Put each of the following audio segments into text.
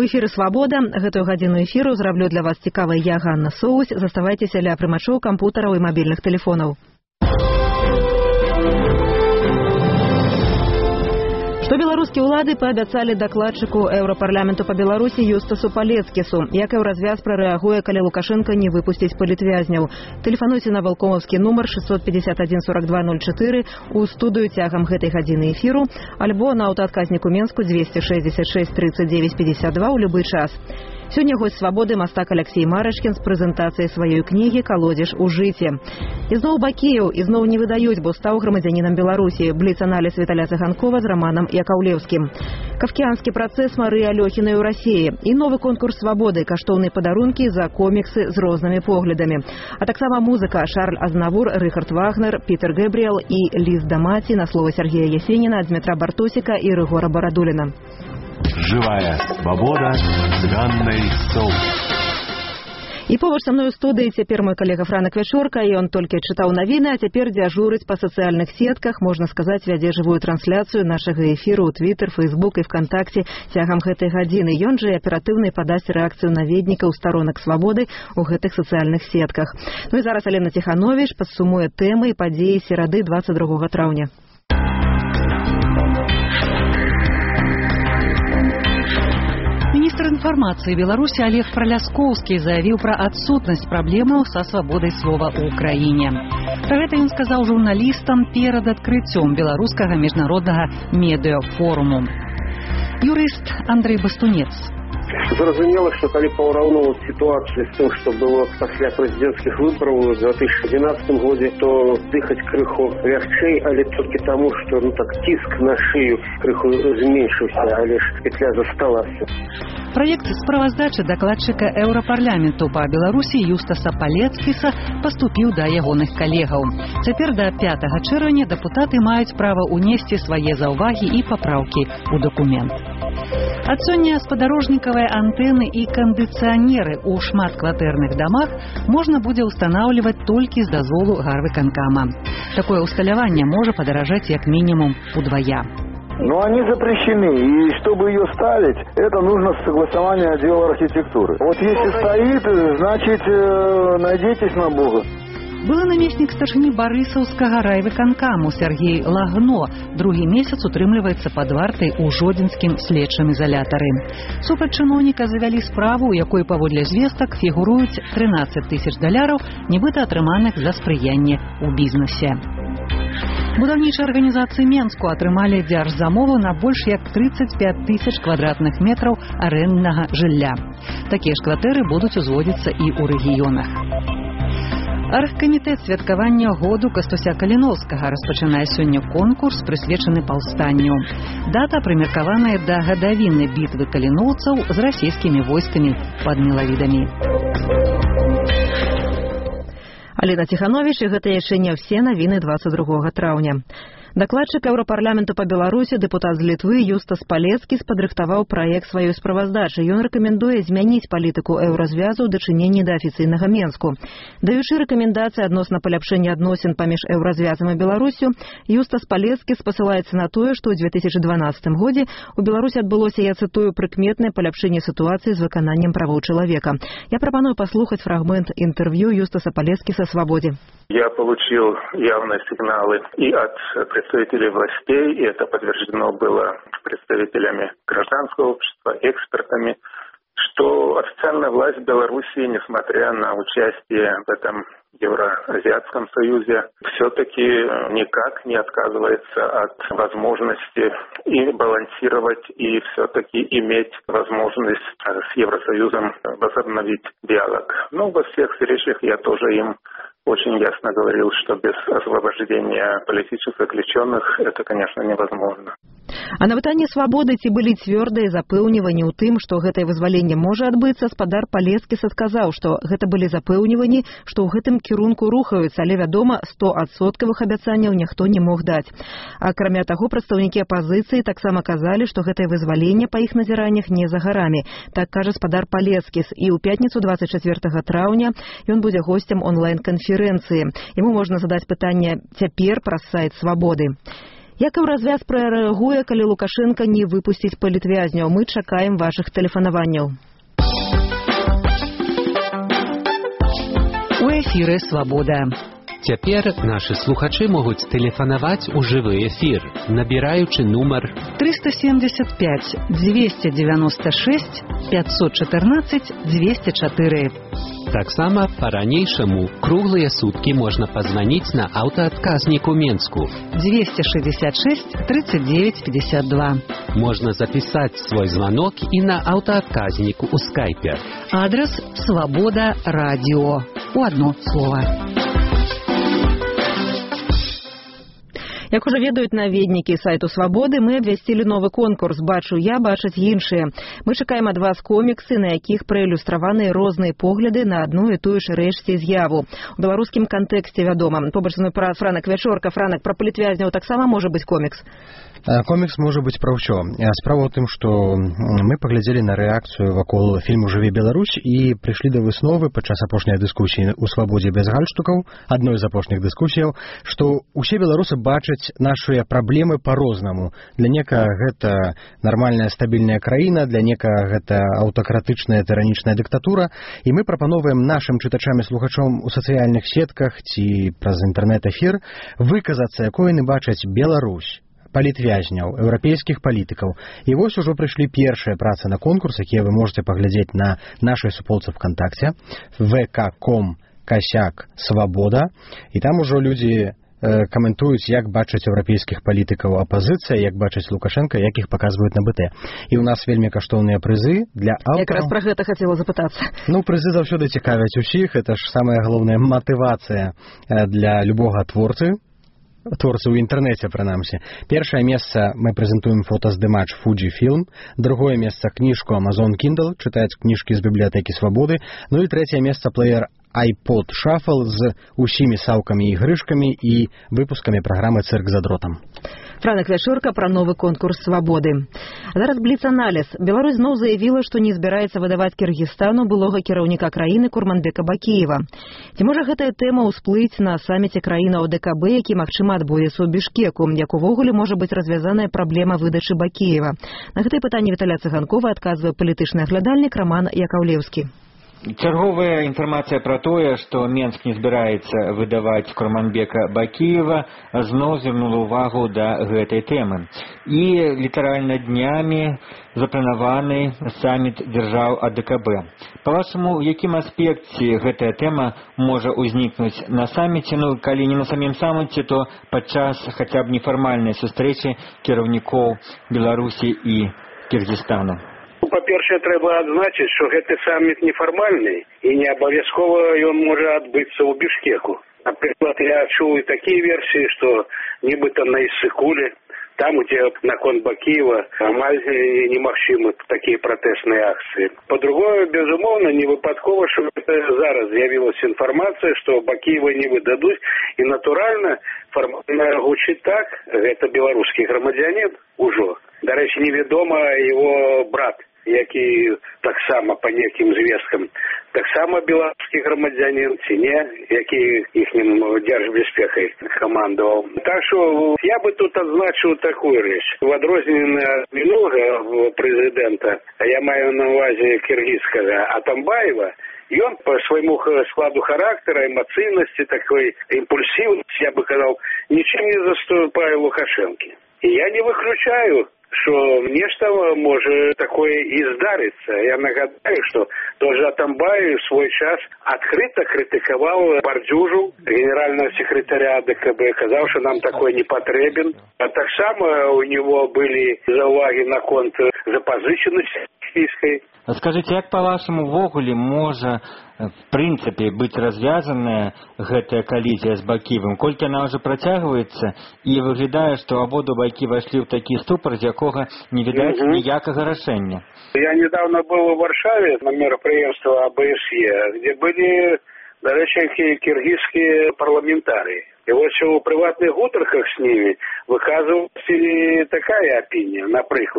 эфіры «Свабода». Гэтую гадзіну эфіру зраблю для вас цікавай я, Ганна Соус. Заставайцеся ля прымачоў кампутараў і мабільных тэлефонаў. Што беларускія ўлады паабяцалі дакладчыку Еўрапарламенту па Беларусі Юстасу Палецкісу. Як еўразвяз прарэагуе, калі Лукашенко не выпусціць палітвязняў? Тэлефануйце на валкомаўскі нумар 651 42 04 у студыю цягам гэтай гадзіны эфіру, альбо на аўтаадказніку Менску 266 39 52 ў любы час. Сёння госць «Свабоды» мастак Алексей Марачкін з прэзентацыяй сваёй кнігі «Калодзеж у жыце». Ізноў Бакеяў, ізноў не выдаюць, бо стаў грамадзянінам Беларусі. Бліц-аналіз Віталя Цыганкова з Раманам Якаўлеўскім. Кафкіанскі працэс Марыі Алёхінай у Расіі. І новы конкурс «Свабоды», каштоўныя падарункі за коміксы з рознымі поглядамі. А таксама музыка Шарль Азнавур, Рыхард Вагнер, Пітер Гэбріэл і Ліст Дамаці на слова Сергея Ясеніна, Дмітра Бартосіка і Рыгора Барадуліна. Живая свобода с Ганной Соус. І побач са мной у студыі цяпер мой калега Франак Вячорка, і ён толькі чытаў навіны, а цяпер дзяжурыць па сацыяльных сетках, можна сказаць, вядзе жывую трансляцыю нашага эфіру ў Твиттер, Фейсбук і ВКонтакте цягам гэтай гадзіны. Ён жа і аператыўна падасць рэакцыю наведнікаў старонак «Свабоды» у гэтых сацыяльных сетках. Ну і зараз Алена Ціхановіч падсумуе тэмы і падзеі серады 22 траўня. Министр информации Беларуси Олег Проляскоўскі заявил про отсутность проблемаў со свободой слова ў Украине. Про гэта ён сказал журналистам перед открытием белорусского международного медиафоруму. Юрист Андрей Бастунец. Зразумела, што калі параўноўваць сітуацыю з тым, што было пасля прэзідэнцкіх выбараў у 2011 годзе, то дыхаць крыху лягчэй, але толькі таму, што ціск на шыю крыху зменшыўся, але ж петля засталася. Проект справаздачы дакладчыка Еўрапарламенту па Беларусі Юстаса Палецкіса паступіў да ягоных калегаў. Цяпер да 5 чэрвеня дэпутаты маюць права ўнесці свае заўвагі і папраўкі ў дакумент. Ад сёння спадарожнікавыя антэны і кандыцыянеры ў шматкватэрных дамах можна будзе ўстанаўліваць толькі з дазволу гарвыканкама. Такое усталяванне можа падаражаць як мінімум удвая. Но они запрещены, и чтобы ее ставить, это нужно согласование отдела архитектуры. Вот если стоит, значит, надейтесь на Бога. Былы намеснік старшыні барысаўскага райвыканкаму Сергей Лагно другі месяц утрымліваецца пад вартай у жодзінскім следчым изолятары. Супраць чыноўніка завялі справу, у якой паводле звестак фігуруюць $13 000, нібыта атрыманых за спрыянне ў бізнесе. Будаўнічыя арганізацыі Менску атрымалі дзяржзамову на больш як 35 000 квадратных метраў арэнднага жылля. Такія ж кватэры будуць узводзіцца і ў рэгіёнах. Аргкамітэт святкавання году Кастуся Каліноўскага распачынае сёння конкурс, прысвечаны паўстанню. Дата прымеркаваная да гадавіны бітвы каліноўцаў з расійскімі войскамі пад Мелавідамі. Алена Ціхановіч, і гэта яшчэ не ўсе навіны 22 траўня. Дакладчык Еўрапарламенту па Беларусі, дэпутат з Літвы Юстас Палецкіс падрыхтаваў праект сваёй справаздачы. Ён рэкамендуе змяніць палітыку еўразвязу ў дачыненні да афіцыйнага Менску. Даючы рэкамендацыі адносна паляпшэння адносін паміж еўразвязам і Беларусю, Юстас Палецкіс пасылаецца на тое, што ў 2012 годзе у Беларусі адбылося, я цытую, прыкметнае паляпшэнне сітуацыі з выкананнем правоў чалавека. Я прапаную паслухаць фрагмент інтэрв'ю Юстаса Палецкіса «Свабоде». Я получил явные сигналы и от представителей властей, и это подтверждено было представителями гражданского общества, экспертами, что официальная власть Беларуси, несмотря на участие в этом Евроазиатском союзе, все-таки никак не отказывается от возможности и балансировать, и все-таки иметь возможность с Евросоюзом возобновить диалог. Но во всех встречах я тоже им очень ясно говорил, что без освобождения политических заключенных это, конечно, невозможно. А на пытанне «Свабоды» ці былі цвёрдыя запэўніванні ў тым, што гэтае вызваленне можа адбыцца, спадар Палецкіс адказаў, што гэта былі запэўніванні, што ў гэтым кірунку рухаюцца, але, вядома, 100% абяцанняў ніхто не мог даць. Акрамя таго, прадстаўнікі апазіцыі таксама казалі, што гэтае вызваленне па іх назіраннях не за гарамі. Так кажа спадар Палецкіс. І ў пятніцу 24 траўня ён будзе госцем онлайн-канферэнцыі. Яму можна задаць пытанне цяпер праз сайт «Свабоды». Як у развяз прарэагуе, калі Лукашенко не выпусціць палітвязняў? Мы чакаем вашых тэлефанаванняў. У эфіры «Свабода». Цяпер нашы слухачы могуць тэлефанаваць у жывы эфір, набіраючы нумар 375 296 514 204. Таксама па-ранейшаму круглыя суткі можна пазваніць на аўтаадказнік у Менску 266 39 52. Можна запісаць свой званок і на аўтаадказніку ў скайпе. Адрес «Свабода радио». У одно слово. Як ужо ведаюць наведнікі сайту «Свабоды», мы абвясцілі новы конкурс «Бачу я, бачаць іншыя». Мы чакаем ад вас коміксы, на якіх праілюстраваны розныя погляды на адну і тую ж рэч ці з'яву. У беларускім кантэксце, вядома. Побач са мной Франак Вячорка. Франак, пра палітвязняў таксама можа быць комікс? Комікс можа быць пра ўсё. Справа ў тым, што мы паглядзелі на рэакцыю вакол фільму «Жыві Беларусь» і прыйшлі да высновы падчас апошняй дыскусіі ў «Свабодзе» без гальштукаў, адной з апошніх дыскусіяў, што ўсе беларусы бачаць нашыя праблемы па-рознаму. Для некага гэта нармальная стабільная краіна, для некага гэта аўтакратычная тыранічная дыктатура, і мы прапановваем нашым чытачам і слухачом у сацыяльных сетках ці праз інтэрнэт-эфір выказацца, якой яны бачаць Беларусь, палітвязняў, еўрапейскіх палітыкаў. І вось ужо прыйшлі першыя працы на конкурс, якія вы можете паглядзець на нашай суполцы ВКонтакте, vk.com/свабода, і там ужо людзі каментуюць, як бачаць еўрапейскіх палітыкаў апазіцыя, як бачаць Лукашенко, як іх паказваюць на БТ. І ў нас вельмі каштоўныя прызы для аўтараў. Якраз пра гэта хацела запытацца. Прызы заўсёды цікавяць усіх, это ж самая галоўная матывацыя для любога творцы ў інтэрнэце, прынамсі. Першае месца мы прэзентуем фотаздымач Fujifilm, другое месца кніжку Amazon Kindle, чытаць кніжкі з бібліятэкі Свабоды, ну і трэцяе месца плеер iPod Shuffle з усімі саўкамі і ігрышкамі і выпускамі праграмы «Цырк за дротам». Франак Вячорка пра новы конкурс «Свабоды». Зараз бліц-аналіз. Беларусь зноў заявіла, што не збіраецца выдаваць Кіргізстану былога кіраўніка краіны Курманбека Бакіева. Ці можа гэтая тэма ўсплыць на саміце краінаў ДКБ, які, магчыма, адбудзецца ў Бішкеку, як увогуле можа быць развязаная праблема выдачы Бакіева? На гэтае пытанне Віталя Цыганкова адказвае палітычны аглядальнік Роман Яковлевскі. Чарговая інфармацыя пра тое, што Менск не збіраецца выдаваць Курманбека Бакіева, зноў звярнула ўвагу да гэтай тэмы. І літаральна днямі запланаваны саміт дзяржаў АДКБ. Па-вашаму, у якім аспекце гэтая тэма можа ўзнікнуць на саміце, калі не на самім саміце, то падчас хаця б нефармальнай сустрэчы кіраўнікоў Беларусі і Кіргізстану? Па-першае, трэба адзначыць, што гэты саміт нефармальны і не абавязкова ён можа адбыцца ў Бішкеку. Напрыклад, я чуў і такія версіі, што нібыта на Іссыкуле, там, где наконт Бакіева амаль немагчымы такія пратэсныя акцыі. Па-другое, безумоўна, не выпадкова, што зараз з'явілася інфармацыя, што Бакіева не выдадуць, і натуральна фармальна гучыць так, гэта беларускі грамадзянін ужо. Дарэчы, невядома яго брат, які таксама па некім звесткам таксама беларускі грамадзянін ці не, які іхнім дзяржбяспекай камандаваў. Так што я бы тут адзначыў такую рэч. В адрозненне ад мінулага прэзідэнта, я маю на ўвазе кіргізскага Атамбаева, ён по свайму складу характара, эмацыйнасці, такой імпульсіўнасці, я бы казаў, нічым не заступае Лукашэнкі. І я не выключаю, што нешта можа такое і здарыцца. Я нагадаю, што той же Атамбаев в свой час адкрыта крытыкаваў Бардзюжу, генерального секретаря АДКБ, казаў, што нам такое не патрэбен. А таксама у него былі заўвагі наконт запазычанасці расійскай. Скажите, як па-вашаму ввогуле можа в прынцыпе быць развязаная гэтая калізія з Бакіевым, колькі она ўжо працягваецца і выглядае, што абодва бакі вайшлі ў такі ступар, з якога не відаць ніякага рашэння? Я недавно был в Варшаве на мерапрыемстве АБСЕ, где были, до речи, киргизские парламентарии. И вот у прыватных гутарках с ними выказывалась такая опиния, например,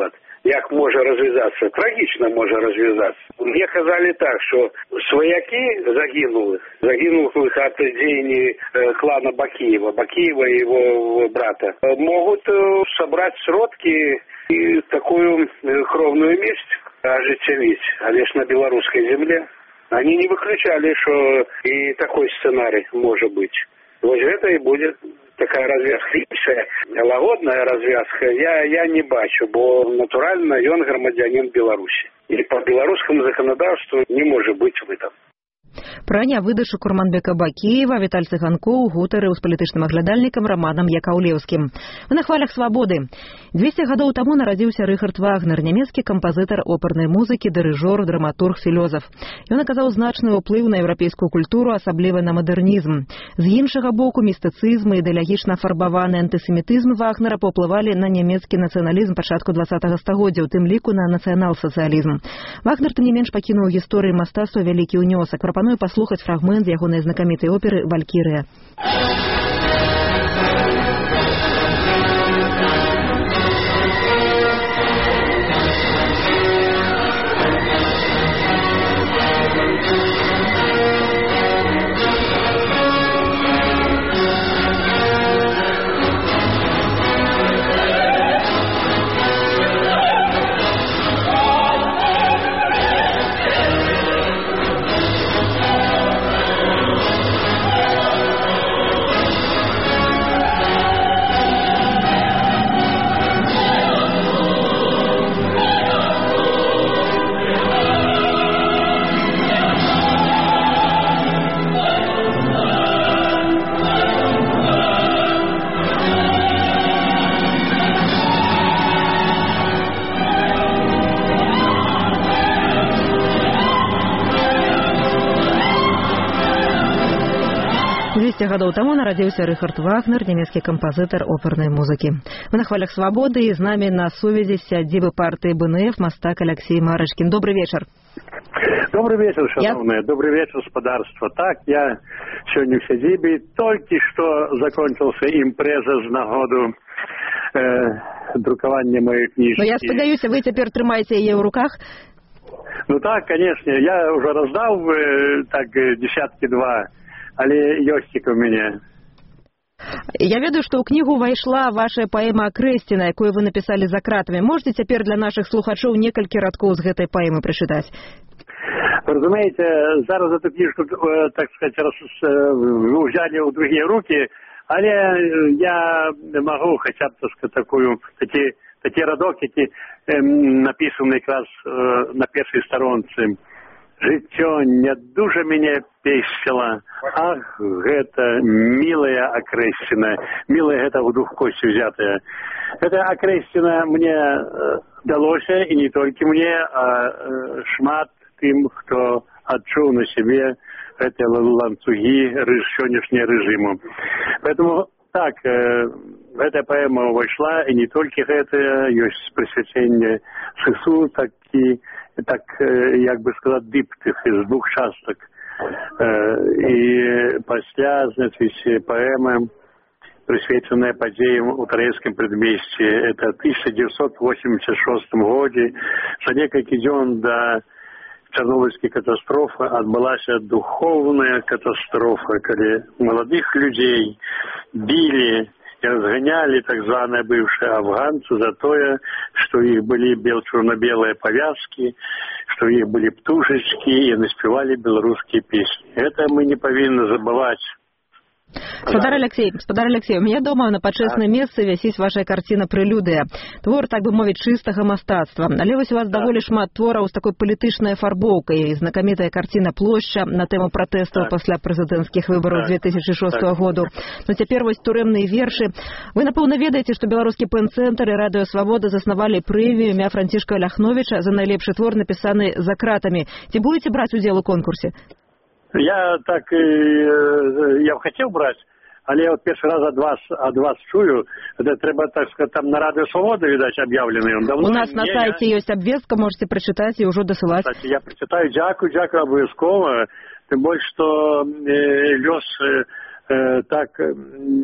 як можа развязацца, трагічна можа развязацца. Мне казалі так, што сваякі загінулых ад дзеянні клана Бакиева и его брата, могут собрать сродки и такую кровную месть оживить, а лишь на белорусской земле. Они не выключали, что и такой сценарий может быть. Вот это и будет такая развязка. Лагодная развязка я не бачу, бо натурально он громадянин Беларуси. И по белорусскому законодательству не может быть выдан. Пра нявыдачу Курманбека Бакиева Віталь Цыганкоў гутарыў з палітычным аглядальнікам Раманам Якаўлеўскім. Вы на хвалях свабоды. 200 гадоў таму нарадзіўся Рыхард Вагнер, нямецкі кампазітар опернай музыкі, дырыжор, драматург, філёзаф. Ён аказаў значны ўплыў на еўрапейскую культуру, асабліва на мадэрнізм. З іншага боку, містыцызм і ідэалагічна фарбаваны антысемітызм Вагнера паўплывалі на нямецкі нацыяналізм пачатку 20-го стагоддзя, у тым ліку на нацыянал-сацыялізм. Вагнер, тым не менш, пакінуў гісторыі мастацтва вялікі ўнёсак. Прапаную паслухаць фрагмент з ягонай знакамітай оперы «Валькірыя». Гадоў таму нарадзіўся Рыхард Вагнер, нямецкі кампазітар опернай музыкі. Вы на хвалях свабоды, і з намі на сувязі сядзібы партыі БНФ мастак Алексей Марышкін. Добрый вечер. Добрый вечер, шановные. Добрый вечер, господарство. Так, я сегодня в сядзібе. Только что закончился импреза з нагоду друкавання моей книжки. Но я спадзяюся, вы цяпер трымаеце яе ў руках? Ну так, конечно. Я уже раздал так десятки-два. Але ёсцік у мяне. Я ведаю, што ў кнігу ўвайшла ваша паэма «Акрэсціна», якую вы напісалі за кратамі. Можете цяпер для нашых слухачоў некалькі радкоў з гэтай паэмы прачытаць? Вы разумеете, зараз эту книжку, так сказать, взяли в другие руки, але я могу хотя бы, так сказать, такие радок, які написаны как раз на первой сторонце. Жыццё не дужа мяне песціла, ах, гэта милая Акрэсціна, милая гэта ў дух косці взятая. Гэта Акрэсціна мне далося, і не толькі мне, а шмат тым, хто адчуў на сябе гэтыя ланцугі сённяшняга рэжыму. Поэтому так, гэтая паэма ўвайшла, і не толькі гэтая, ёсць прысвячэнне Сысу, так, як бы сказать, диптых из двух часток. И пасля, значит, поэма, присвяченная подеям у Троецком предместе, это в 1986 году, за несколько дней до Чернобыльской катастрофы отбылась духовная катастрофа, когда молодых людей били и разгоняли так званые бывшие афганцы за то, что их были черно-белые повязки, что у них были птушечки и наспевали белорусские песни. Это мы не повинны забывать. Спадар Алексей, у меня дома на пачэсным месцы вісіць ваша карціна «Прэлюдыя». Твор, так бы мовіць, чыстага мастацтва. Але вось у вас даволі шмат твораў з такой палітычнай афарбоўкай. Знакамітая карціна «Плошча» на тэму пратэстаў пасля прэзідэнцкіх выбараў 2006 году. Но цяпер вось турэмныя вершы. Вы, напэўна, ведаеце, што беларускі пэн-цэнтр і Радыё Свабода заснавалі прэмію імя Францішка Ляхновіча за найлепшы твор, напісаны за кратамі. Ці будете браць удзел у конкурсе? Я б хотел брать, але я вот первый раз от вас чую, это треба, так сказать, там на Радио Свобода, видать, объявленный. Он давно у нас на сайте есть обвестка, можете прочитать и уже досылать. Кстати, я прочитаю, дякую обовязково, тем больше, что лёс так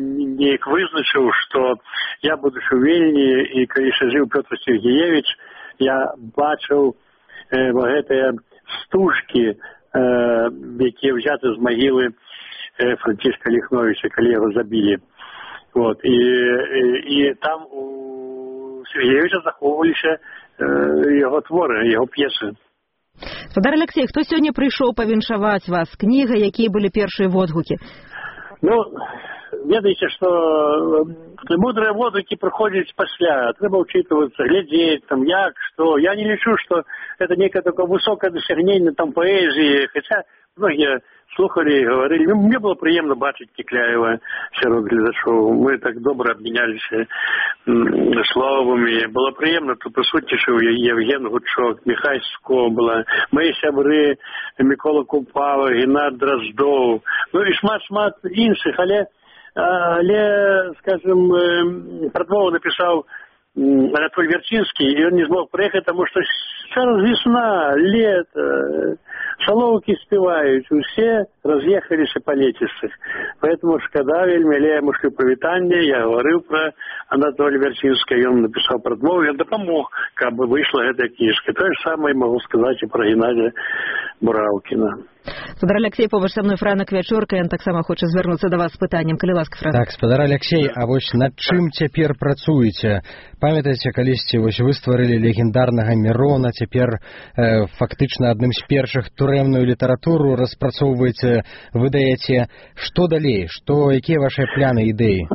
неяк вызначыў, что я, будучи у Вільні, и, конечно, жил Петр Сергеевич, я бачыў гэтыя стужкі, якія ўзяты з магілы Францішка Ліхновіча, калі яго забілі. Вот. І там у Сергеевича захоўваліся яго творы, яго п'есы. Спадар Алексей, хто сёння прыйшоў павіншаваць вас? Кніга, якія былі першыя водгукі? Ну, ведаеце, што мудрыя водгукі прыходзяць пасля. Трэба ўчытвацца, глядзець, там, як, што. Я не лічу, што это некае такое высокае дасягненне там паэзіі, хаця многія слухали и говорили. Мне было приемно бачить Кикляева сярод глядачоў. Мы так добра обменялись словами. Было приемно, тут присутнічаў Евген Гучок, Михай Скобла, мои сябры Микола Купава, Геннад Дроздов, ну и шмат іншых, але, скажем, прадмову написал Анатолий Верчинский, и он не смог приехать, потому что сейчас весна, лето, соловки спевают, все разъехались по летисцах. Поэтому шкода вельми, але я ему шлю повитание, я говорил про Анатолия Верчинского, и он написал прадмову, и он допомог, как бы вышла эта книжка. То же самое могу сказать и про Геннадия Буравкина. Спадар Алексей, побач са мной Франак Вячорка, ён таксама хоча звярнуцца да вас з пытаннем. Калі ласка, Франак. Так, спадар Алексей, а вось над чым цяпер працуеце? Памятаеце, калісьці вось вы стварылі легендарнага Мірона, цяпер фактычна адным з першых турэмную літаратуру распрацоўваеце, выдаеце. Што далей? Якія вашыя пляны, ідэі?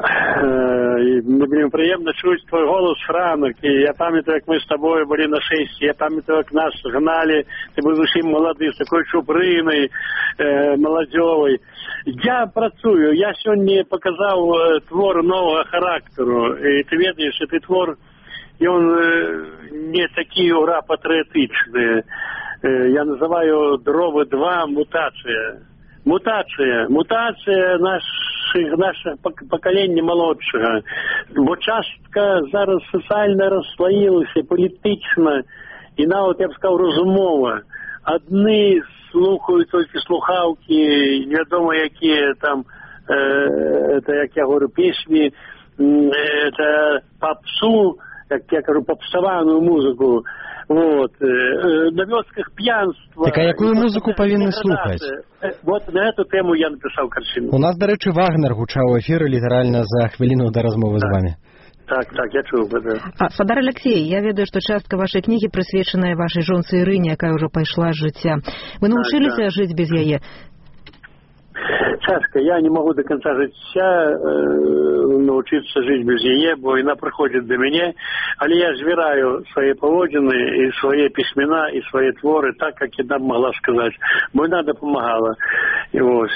Мне приемно чуть твой голос, Франок, и я памятаю, как мы с тобой были на шесте, я памятаю, как нас гнали, ты был совсем молодый, с такой чупрыной, молодёвой. Я працую, я сегодня показал твор нового характеру, и ты ведаешь, этот твор, и он не такие ура патриотичные. Я называю «Дровы 2» мутация. Мутация нашего поколения молодшего. Бо частка зараз социально расслоилась, политично, и навіть, я б сказав, розумово. Одни слухають тільки слухавки, невідомо які там, это, як я говорю, пісні, это попсу, як я кажу, попсованную музыку. Вот. На вёсках пьянство. Так а якую музыку павінны слухаць? Вот на эту тему я написал картину. У нас, дарэчы, Вагнер гучаў у эфіры літаральна за хвіліну до размовы з вами. Так, я чуў. Спадар Алексей, я ведаю, што частка вашай кнігі прысвечаная вашай жонцы Ірыне, якая ўжо пайшла з жыцця. Вы навучыліся жыць без яе? Чашка, я не могу до конца жыцця научиться жить без яе, бо она приходит до меня, але я збираю свои поводины и свои письмена и свои творы так, как она могла сказать. Бо она допомагала. И вот,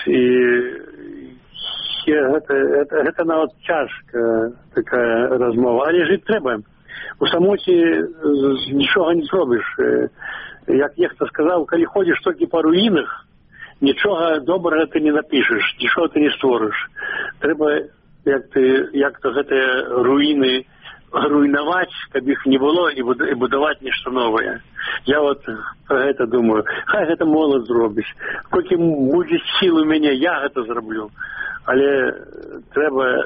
это нават чашка такая размова. Але жить треба. У самоті нічого не зробиш. Як нехто сказав, коли ходиш тільки по руїнах, нічого доброго ти не напишеш, нічого ти не створиш. Треба, як то гэты руїни руйнувати, каб їх не було, і будувати нешта нове. Я от про гэта думаю. Хай гэта молодь зробить. Коли буде сил у мене, я гэта зроблю. Але треба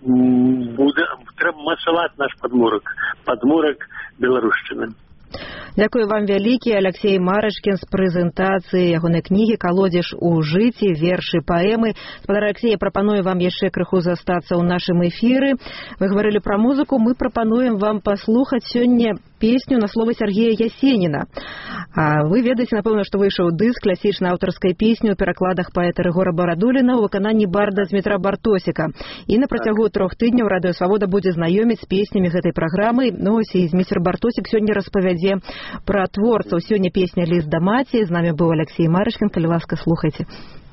мацаваць наш падмурак беларушчыны. Дзякую вам вялікі, Алексей Марачкін з прэзентацыі ягонай кнігі «Калодзеж у жыцці. Вершы, паэмы». Спадар Алексей, я прапаную вам яшчэ крыху застацца ў нашым эфіры. Вы гаварылі пра музыку, мы прапануем вам паслухаць сёння песню на словы Сергея Ясеніна. Вы ведаеце, напэўна, што выйшаў дыск класічнай аўтарскай песні ў перакладах паэта Рыгора Барадуліна ў выкананні барда Змітра Бартосіка. І на працягу 3 тыдняў Радыё Свабода будзе знаёміць з песнямі гэтай праграмы. Ну, ось і Змітр Бартосік сёння распавядзе пра творцаў. Сёння песня «Ліст да маці». З намі быў Алексей Марачкін. Калі ласка, слухайце.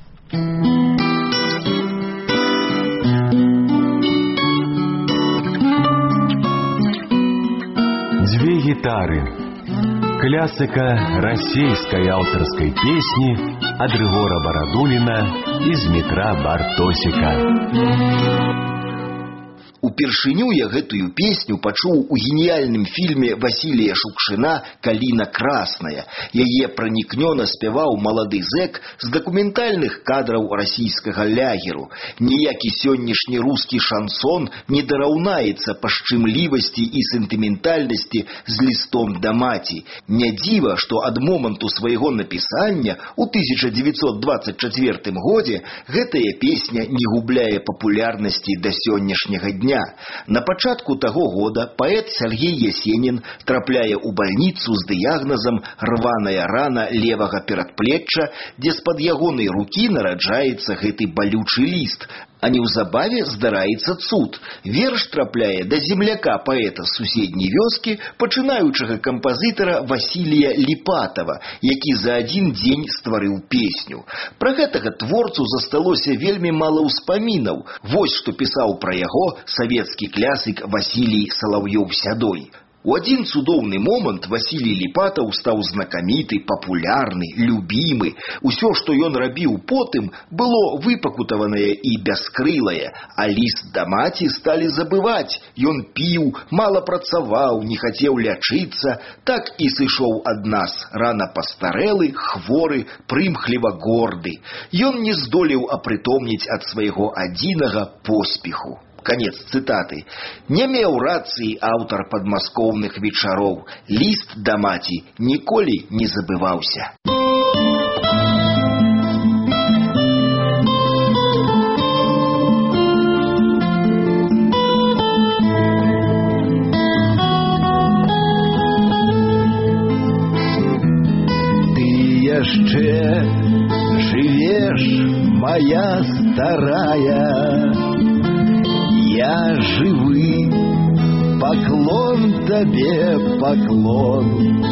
Две гитары. Классика российской авторской песни от Рыгора Барадулина и Змітра Бартосіка. У Упершыню я гэтую песню пачуў у геніяльным фільме Васілія Шукшына «Каліна красная». Яе пранікнёна спяваў малады зэк з дакументальных кадраў расійскага лягеру. Ніякі сённяшні рускі шансон не дараўнаецца па шчымлівасці і сентыментальнасці з лістом да маці. Не дзіва, што ад моманту свайго напісання ў 1924 годзе гэтая песня не губляе папулярнасці да сённяшняга дня. На пачатку таго года паэт Сергей Ясенін трапляе ў бальніцу з дыягназам рваная рана левага перадплечча, дзе з-пад ягонай рукі нараджаецца гэты балючы ліст. А неўзабаве здараецца цуд. Верш трапляе да земляка паэта з суседняй вёскі, пачынаючага кампазітара Васілія Ліпатава, які за адзін дзень стварыў песню. Пра гэтага творцу засталося вельмі мала ўспамінаў. Вось што пісаў пра яго савецкі клясык Васілій Салаўёў-Сядой. У адзін цудоўны момант Васілій Ліпатаў стаў знакаміты, папулярны, любімы. Усё, што ён рабіў потым, было выпакутаванае і бяскрылае, а ліст да маці сталі забываць. Ён піў, мала працаваў, не хацеў лячыцца, так і сышоў ад нас, рана пастарэлы, хворы, прымхліва горды. Ён не здолеў апрытомніць ад свайго адзінага поспеху. Конец цитаты. Не меў рацыі аўтар падмаскоўных вечароў. Ліст да маці ніколі не забываўся. Ты яшчэ жывеш, моя старая, я живы, поклон тебе, поклон.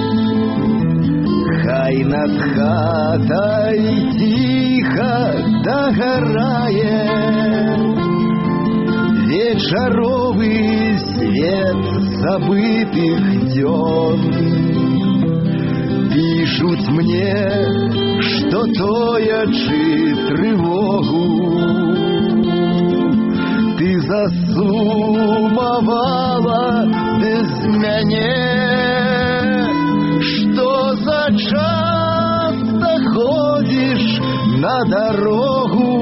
Хай над хатай тихо догорае вечаровый свет забытых дзён. Пишут мне, что тоячы тревогу ты засумовала без мяне. Что за часто ходишь на дорогу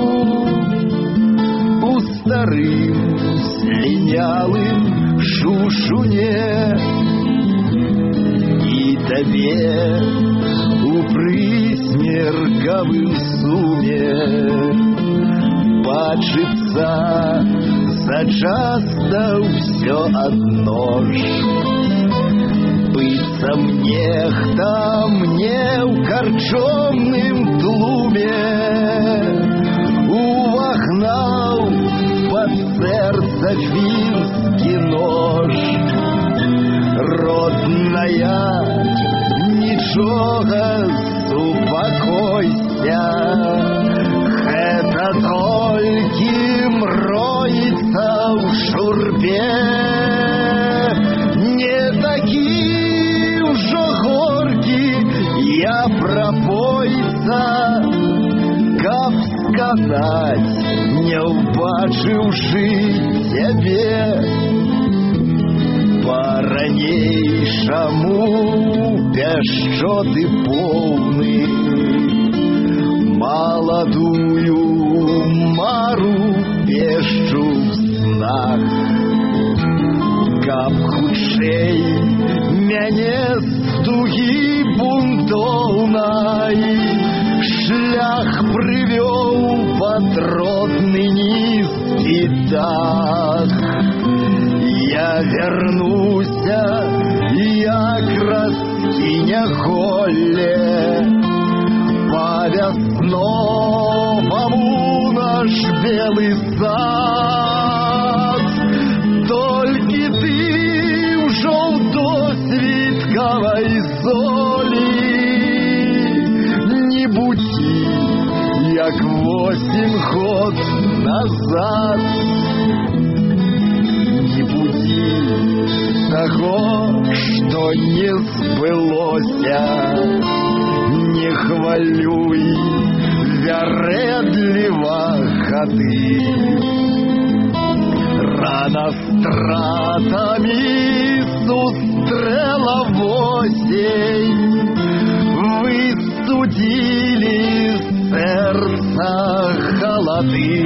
у старым слинялым шушуне, и тебе у присмерковым суме бачыцца зачаста ўсё адно ж. Быццам нехта мне ў карчомным тлуме увагнаў пад сэрца фінскі нож. Родная, нічога, супакойся, гэта толькі мроіцца ў шурбе. Не такі ўжо горкі я прапойца, каб сказаць, не ўбачыўшы цябе. По-ранейшаму пяшчоты поўны маладую мару пешчу в снах, каб хутчэй мяне з тугі бунтоўнай шлях прывёў пад родны нізкі дах. Я вернуся, як раскіня голле по весновому наш белый сад. Толькі ты ўжо ў досвіткавай золі не будзі, як 8 год назад. Не будзі таго, што не збылося, не хвалюй вярэдліва гады. над стратами сустрела осень. Вы студили сердца холоды,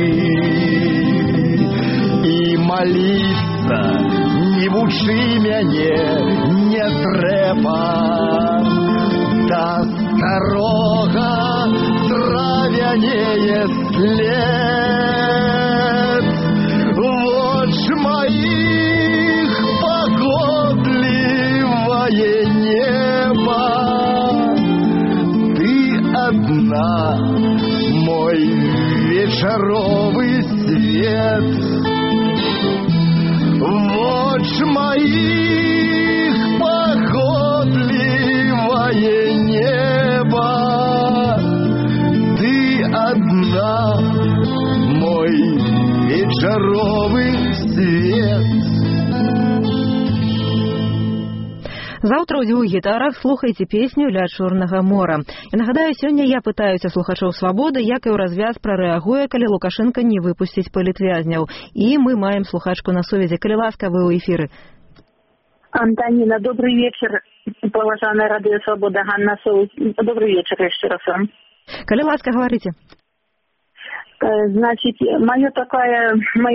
и молиться не вучи мяне не трэба. Да старога травянее след воч моих погодливое небо. Ты одна, мой вечеровый свет. Воч моих погодливое небо. Ты одна, мой вечеровый свет. Заўтра ў дзвюх гітарах слухайце песню «Ля чорнага мора». І нагадаю, сёння я пытаюся слухачоў «Свабоды», як і ў развяз прарэагуе, калі Лукашенка не выпусціць палітвязняў. І мы маем слухачку на сувязі. Калі ласка, вы ў эфіры. Антонина, добрый вечер. Поважанная радио «Свобода», Ганна Соус. Добрый вечер еще раз вам. Калі ласка, говорите. Значит, мое такое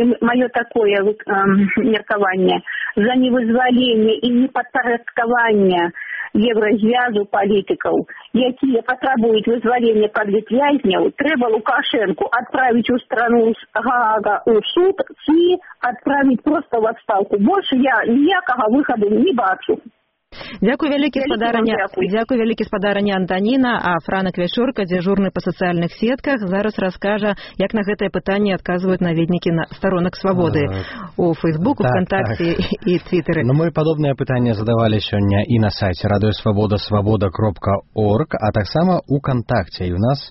меркование за невызволение и неподпорядкование Евразвязу палітыкаў, якія патрабуюць вызвалення палітвязняў, трэба Лукашенку отправить у страну с Гаага у суд и отправить просто в отставку. Больше я ніякага выходу не бачу. Дзякуй вялікі спадарыня Антоніна, а Франак Вячорка, дзяжурны па сацыяльных сетках, зараз раскажа, як на гэтае пытанне адказваюць наведнікі на сторонак Свабоды у Фейсбуку, ВКонтакте і Твиттере. Но мы падобнае пытанне задавалі сёння і на сайце радыёсвабода свабода.орг, а таксама у Контакте. І у нас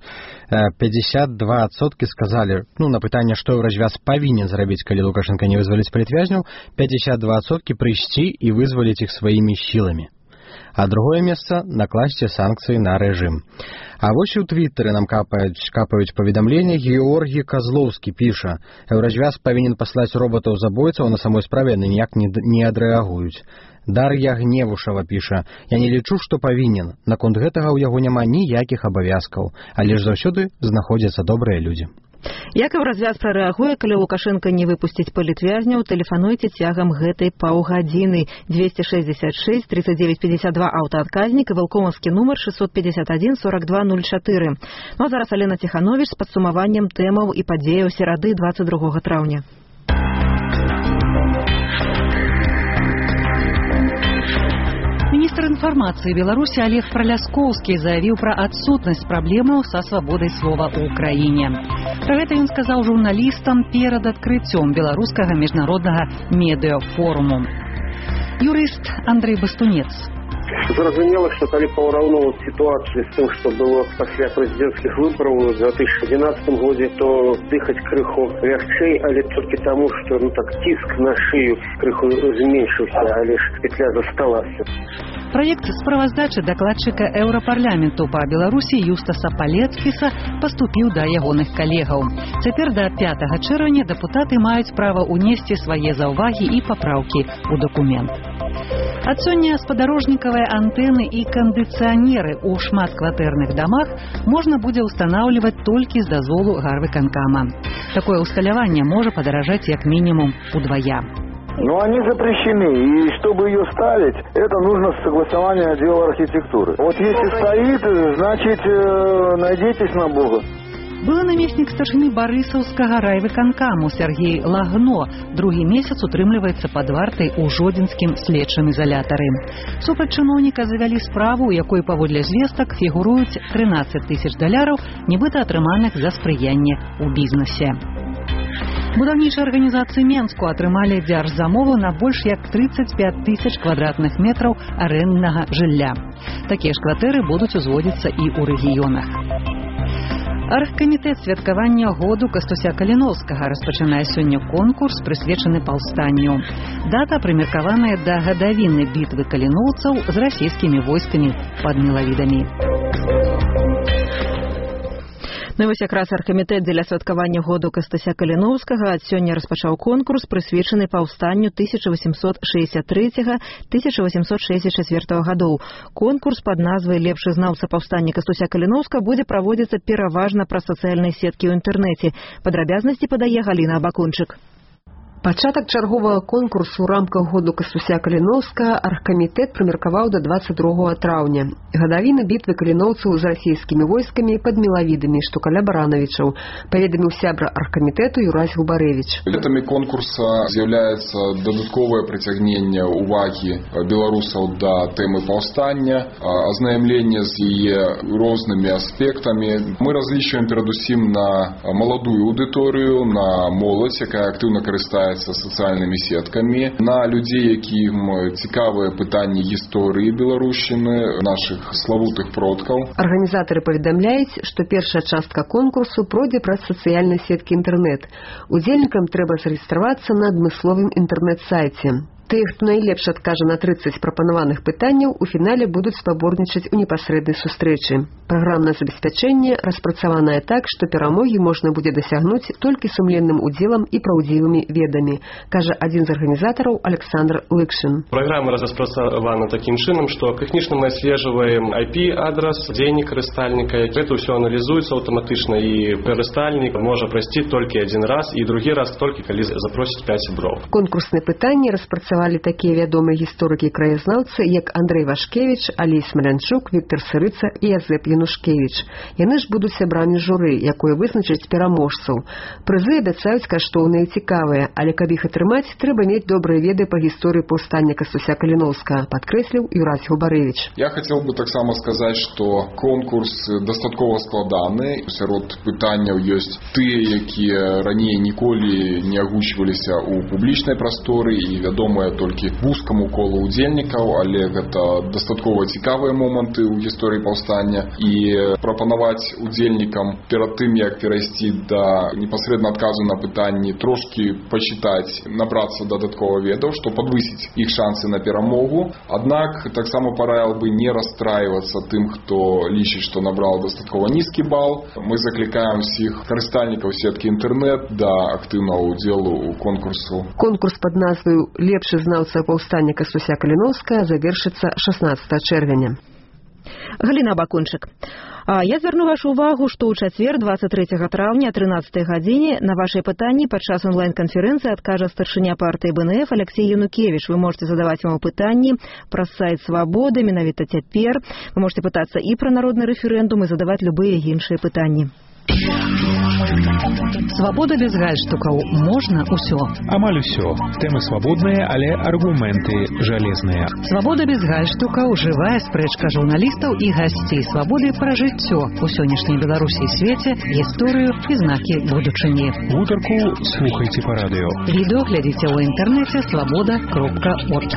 52% сказалі, на пытанне, што развяз павінен зрабіць, калі Лукашенко не вызваліць палітвязняў, 52% прыйсці і вызваліць іх сваімі сіламі. А другое месца – накласці санкцыі на рэжым. А вось у Твиттере нам капаюць паведамленне. Георгій Козловскі піша: «Еўразвяз павінен паслаць роботаў-забойцаў, на самой справе яны ніяк не адрэагуюць». Дар'я Гневушава піша: «Я не лічу, што павінен. Наконт гэтага ў яго няма ніякіх абавязкаў, але ж заўсёды знаходзяцца добрыя людзі». Як развяз прарэагуе, калі Лукашенко не выпусціць палітвязняў, тэлефануйце цягам гэтай паўгадзіны. 266 39 52 аўтаадказнік і валкомаўскі нумар 651 42 04. Ну а зараз Алена Ціхановіч з падсумаваннем тэмаў і падзеяў серады 22 траўня. Министр информации Беларуси Олег Проляскоўскі заявил про отсутность проблемы со свободой слова в Украине. Про это он сказал журналистам перед открытием Белорусского международного медиафоруму. Юрист Андрей Бастунец. Зразумела, что калі параўноўваць ситуацию с тем, что было после президентских выборов в 2012 году, то дыхать крыху легче, але только тому, что тиск на шею крыху зменшился, а лишь петля засталась. Проект справаздачы докладчика Еўрапарламенту по Беларуси Юстаса Палецкіса поступил до ягоных коллегаў. Теперь до 5 чэрвеня депутаты маюць право унести свои заўвагі и поправки у документ. Ад сёння спадарожнікавыя антенны и кондиционеры у шматкватэрных домах можно будет устанавливать только с дозволу гарвыканкама. Такое усталяванне может подорожать как минимум удвоя. Но они запрещены, и чтобы ее ставить, это нужно согласование отдела архитектуры. Вот если стоит, значит, надейтесь на Бога. Был намеснік старшыні барысаўскага райвыканкаму Сергей Лагно. Другі месяц утрымліваецца пад вартай у жодзінскім следчым изолятары. Супраць чыноўніка завялі справу, у якой паводле звестак фігуруюць $13 000, нібыта атрыманых за спрыянне ў бізнесе. Будаўнічыя арганізацыі Менску атрымалі дзяржзамову на больш як 35 000 квадратных метраў арэнднага жылля. Такія ж кватэры будуць узводзіцца і ў рэгіёнах. Аргкамітэт святкавання году Кастуся Каліновскага распачынае сёння конкурс, прысвечаны паўстанню. Дата прымеркаваная да гадавіны бітвы каліноўцаў з расійскімі войскамі пад Мелавідамі. Ну вось якраз аргкамітэт дзеля святкавання году Кастуся Каліноўскага ад сёння распачаў конкурс, прысвечаны паўстанню 1863-1864 гадоў. Конкурс пад назвай «Лепшы знаўца паўстання Кастуся Каліноўска» будзе праводзіцца пераважна праз сацыяльныя сеткі ў інтэрнэце. Падрабязнасці падае Галіна Абакунчык. Пачатак чарговага конкурсу ў рамках году Кастуся Каліноўскага аргкамітэт прымеркаваў да 22 траўня. Гадавіны бітвы каліноўцаў з расійскімі войскамі пад Мелавідамі, што каля Баранавічаў, паведаміў сябра аргкамітэту Юрась Губарэвіч. Мэтамі конкурса з'яўляецца дадатковае прыцягненне ўвагі беларусаў да тэмы паўстання, азнаямленне з яе рознымі аспектамі. Мы разлічваем перадусім на маладую аўдыторыю, на моладзь, якая актыўна карыстаецца сацыяльнымі сеткамі, на людзей, якім цікавыя пытанні гісторыі беларушчыны, нашых славутых продкаў. Арганізатары паведамляюць, што першая частка конкурсу пройдзе праз сацыяльныя сеткі інтэрнэт. Удзельнікам трэба зарэгістравацца на адмысловым інтэрнэт-сайце. Тыя, хто найлепш адкажа на 30 прапанаваных пытанняў, у фінале будуць спаборнічаць у непасрэднай сустрэчы. Праграмнае забеспячэнне распрацаванае так, што перамогі можна будзе дасягнуць толькі сумленным удзелам і праўдзівымі ведамі, кажа адзін з арганізатараў Александр Лыкшин. Праграма распрацавана такім чынам, што тэхнічна мы адслежваем IP-адрас, дзейнік карыстальніка. Гэта ўсё аналізуецца аўтаматычна, і карыстальнік можа прайсці толькі адзін раз, і другі раз толькі калі запросіць 5 сяброў. Конкурсныя пытанні распрацаваны такія вядомыя гісторыкі і краязнаўцы, як Андрэй Вашкевіч, Алей Смалянчук, Віктор Сырыца і Язэп Янушкевіч. Яны ж будуць сябрамі журы, якое вызначыць пераможцаў. Прызы абяцаюць каштоўныя і цікавыя, але каб іх атрымаць, трэба мець добрыя веды па гісторыі паўстання Кастуся Каліноўскага, падкрэсліў Юрась Губарэвіч. Я хацеў бы таксама сказаць, што конкурс дастаткова складаны. Сярод пытанняў ёсць тыя, якія раней ніколі не агучваліся ў публічнай прасторы і вядомыя толькі вузкаму колу удзельнікаў, але гэта дастаткова цікавыя моманты ў гісторыі паўстання, і прапанаваць удзельнікам перад тым, як перайсці да непасрэдна адказу на пытанні, трошкі пачытаць, набрацца дадаткова ведаў, што падвысіць іх шансы на перамогу. Аднак таксама параіў бы не расстрайвацца тым, хто лічыць, што набраў дастаткова нізкі бал. Мы заклікаем усіх карыстальнікаў сеткі інтэрнэт да актыўнага ўдзелу ў конкурсу. Конкурс пад назваю «Лепшы знаўца паўстання Кастуся Каліноўскага» завершыцца 16 чэрвеня. Галіна Абакунчык. Я звярну вашу увагу, што ў чацвер 23 траўня о 13 гадзіне на вашыя пытанні падчас онлайн-канферэнцыі адкажа старшыня партыі БНФ Алексей Янукевіч. Вы можете задаваць яму пытанні праз сайт Свабоды, менавіта цяпер. Вы можете пытацца і пра народны рэферэндум, і задаваць любыя іншыя пытанні. Свабода без гальштукаў. Можна ўсё. Амаль усё. Тэмы свабодныя, але аргументы жалезныя. Свабода без гальштукаў. Жывая спрэчка журналістаў і гасцей Свабоды пра жыццё у сённяшняй Беларусі і свеце, гісторыю і знакі будучыні. Гутарку слухайце па радыё. Відэо глядзіце ў інтэрнэце swaboda.org.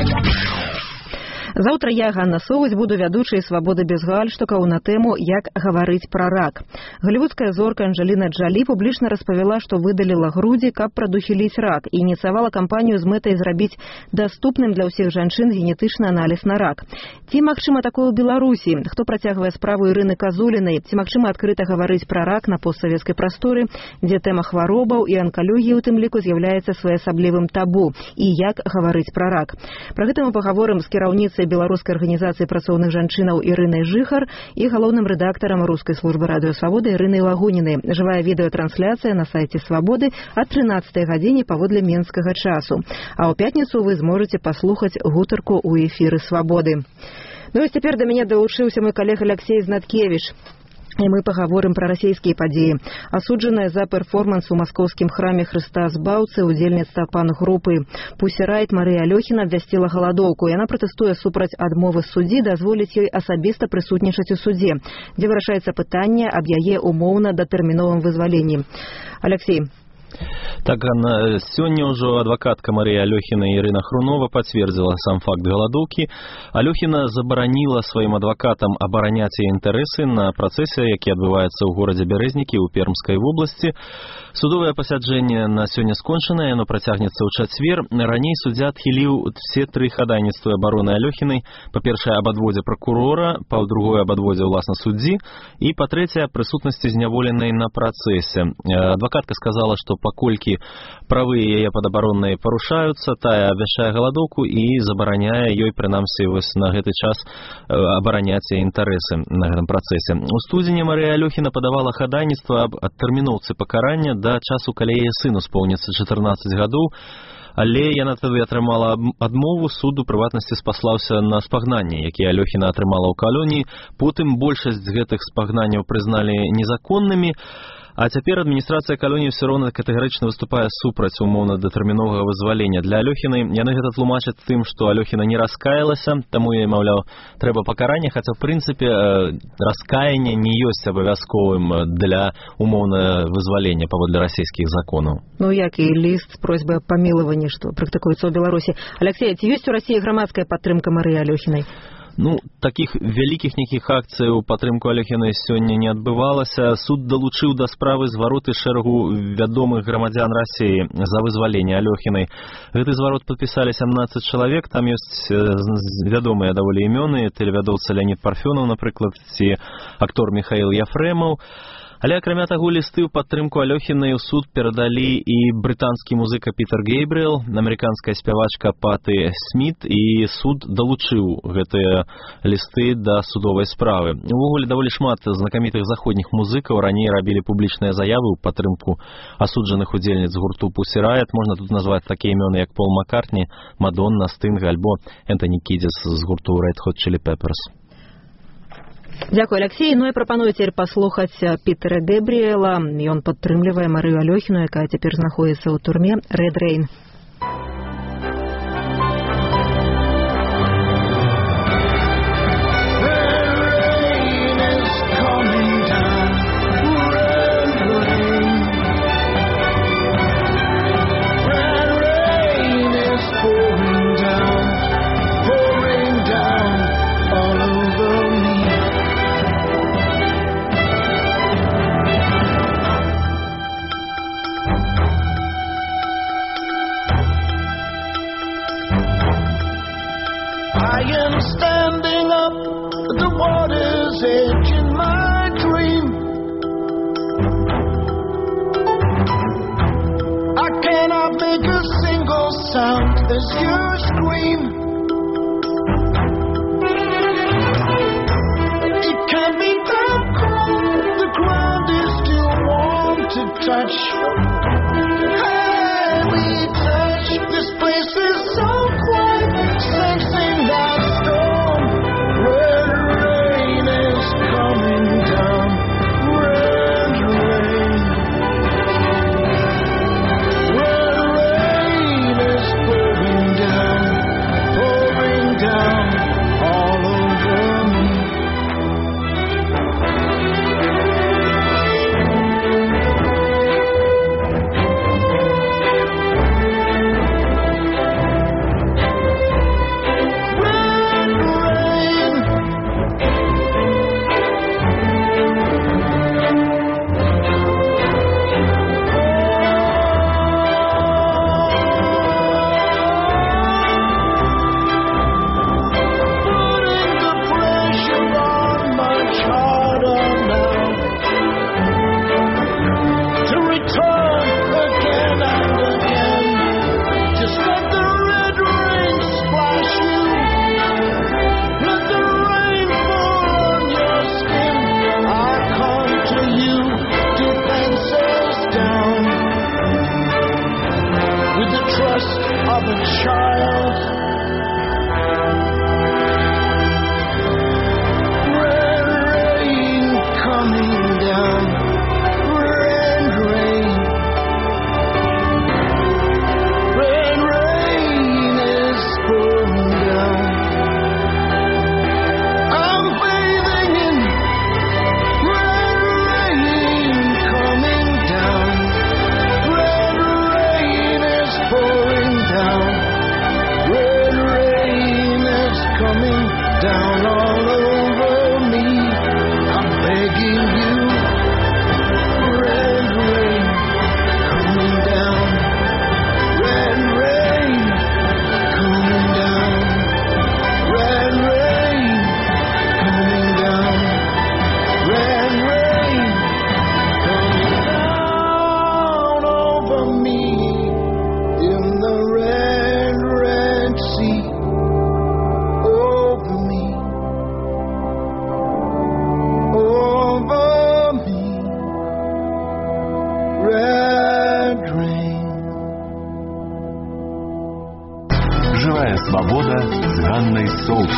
Заўтра я, Ганна Соваць, буду вядучай «Свабоды без гальштукаў» на тэму «Як гаварыць пра рак». Галівудская зорка Анджеліна Джолі публічна распавяла, што выдаліла грудзі, каб прадухіліць рак, і ініцыявала кампанію з мэтай зрабіць даступным для ўсіх жанчын генетычны аналіз на рак. Ці магчыма такое ў Беларусі? Хто працягвае справу Ірыны Казулінай? Ці магчыма адкрыта гаварыць пра рак на постсавецкай прасторы, дзе тэма хваробаў і анкалогіі ў тым ліку з'яўляецца своеасаблівым табу? І як гаварыць пра рак? Пра гэта мы пагаворым з кіраўніцай Беларускай арганізацыі працоўных жанчынаў Ірынай Жыхар і галоўным рэдактарам рускай службы радыё Свабоды Ірынай Лагунінай. Жывая відэатрансляцыя на сайце Свабоды о 13 гадзіне паводле менскага часу. А ў пятніцу вы зможаце паслухаць гутарку ў эфіры Свабоды. Ну і цяпер да мяне далучыўся мой калега Алексей Знаткевіч. І мы пагаворым пра расійскія падзеі. Асуджаная за перформанс у маскоўскім храме Хрыста Збаўцы удзельніца пан-групы Pussy Riot Марыя Алёхіна абвясціла галадоўку. Яна пратэстуе супраць адмовы суддзі дазволіць ёй асабіста прысутнічаць у судзе, дзе вырашаецца пытанне аб яе умоўна датэрміновым вызваленні. Алексей, Так, сёння ўжо адвакатка Марія Алёхіна і Ірына Хрунова пацвердзіла сам факт галадоўкі. Алёхіна забараніла сваім адвакатам абараняць яе інтарэсы на працэсе, які адбываецца ў горадзе Бярэзнікі ў Пермскай вобласці. Судовае пасяджэнне на сёння скончанае, яно працягнецца ў чацвер. Раней суддзя адхіліў все тры хадайніцтвы абароны Алёхінай. Па-першае, аб адводзе пракурора, па-другое, аб адводзе ўласна суддзі і, па-трэцяе, прысутнасці зняволенай на працэсе. Адвакатка сказала, што паколькі правы яе падабароннай парушаюцца, тая абвяшчае галадоўку і забараняе ёй, прынамсі, вось на гэты час абараняць яе інтарэсы на гэтым працэсе. У студзені Марія Алёхіна падавала хадайніцтва аб адтэрміноўцы пакарання да часу, калі яе сыну споўніцца 14 гадоў, але яна тады атрымала адмову. Суд у прыватнасці спаслаўся на спагнанні, якія Алёхіна атрымала ў калоніі. Потым большасць гэтых спагнанняў прызналі незаконнымі. А цяпер адміністрацыя калоніі ўсё роўна катэгарычна выступае супраць умоўна датэрміновага вызвалення для Алёхінай. Яны гэта тлумачаць тым, што Алёхіна не раскаялася, таму яе, маўляў, трэба пакаранне, хаця, в прынцыпе, раскаянне не ёсць абавязковым для умоўна вызвалення паводле расійскіх законаў. Ну, як і ліст з просьбай аб памілаванні, што практыкуецца ў Беларусі. Алексей, ці ёсць у Расіі грамадская падтрымка Марыі Алёхінай? Ну, такіх вялікіх нейкіх акцый у падтрымку Алёхінай сёння не адбывалася. Суд далучыў да справы звароты шэрагу вядомых грамадзян Расіі за вызваленне Алёхінай. Гэты зварот падпісалі 17 чалавек, там ёсць вядомыя даволі імёны, тэлевядоўца Леонід Парфёнаў, напрыклад, ці актор Михаил Яфрэмаў. Але, акрамя таго, лісты ў падтрымку Алёхінай у суд перадалі і брытанскі музыка Пітер Гейбріэл, амерыканская спявачка Паты Сміт, і суд далучыў гэтыя лісты да судовай справы. Увогуле, даволі шмат знакамітых заходніх музыкаў раней рабілі публічныя заявы ў падтрымку асуджаных удзельніц гурту Pussy Riot. Можна тут назваць такія імёны, як Пол Маккартні, Мадонна, Стынга альбо Энтоні Кідзіс з гурту Red Hot Chili Peppers. Дзякуй, Алексей. Ну і прапаную цяпер паслухаць Пітера Гэбріэла. Ён падтрымлівае Марыю Алёхіну, якая цяпер знаходзіцца ў турме Red Rain. As you scream, it can't be that cold. The ground is still warm to touch. Hey, we touch. This place is so quiet, sensing that storm. Red rain is coming down. Red rain. Red rain is pouring down all over me. «Свабода» з Ганнай Соус.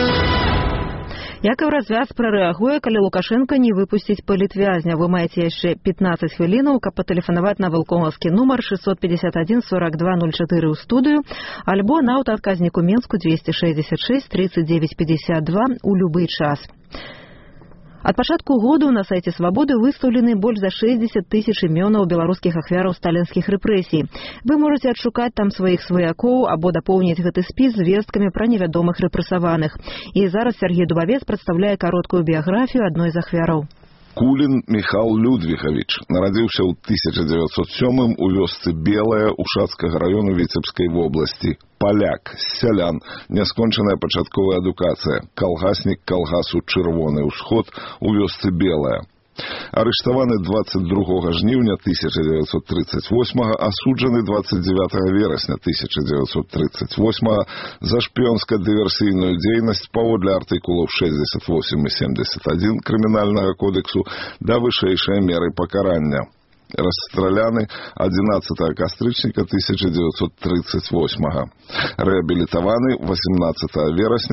Як і ў развяз прарэагуе, калі Лукашенко не выпусціць палітвязня. Вы маеце яшчэ 15 хвілінаў, каб патэлефанаваць на валкомаўскі нумар 651 42 04 ў студыю, альбо на аўтаадказніку Менску 266 39 52 у любы час. Ад пачатку году на сайце «Свабоды» выстаўлены больш за 60 тысяч імёнаў беларускіх ахвяраў сталінскіх рэпрэсій. Вы можаце адшукаць там сваіх сваякоў або дапоўніць гэты спіс звесткамі пра невядомых рэпрэсаваных. І зараз Сергей Дубавец прадстаўляе кароткую біяграфію адной з ахвяраў. Кулін Міхал Людвігович нарадзіўся ў 1907 у вёсцы Белая Ушацкага раёну Віцебскай вобласці. Паляк, сялян, няскончаная пачатковая адукацыя, калгаснік калгасу «Чырвоны ўсход» у вёсцы Белая. Арыштаваны 22 жніўня 1938, асуджаны 29 верасня 1938 за шпіёнска-дыверсійную дзейнасць паводле артыкулаў 68 і 71 крымінальнага кодексу да вышэйшай меры пакарання. Расстраляны 11 кастрычніка 1938. Рэабілітаваны 18 верасня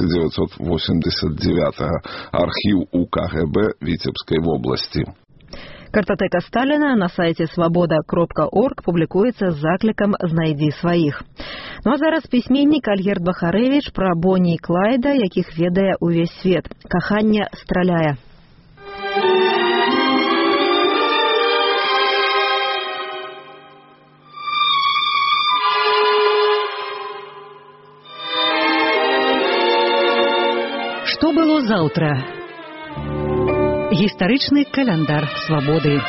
1989. Архіў УКГБ Віцебскай вобласці. Картатэка Сталіна на сайце свабода.орг публікуецца з заклікам «Знайдзі сваіх». Ну а зараз пісьменнік Альгерд Бахарэвіч пра Бонні і Клайда, якіх ведае ўвесь свет. Каханне страляе. Што было заўтра? Гістарычны каляндар свабоды.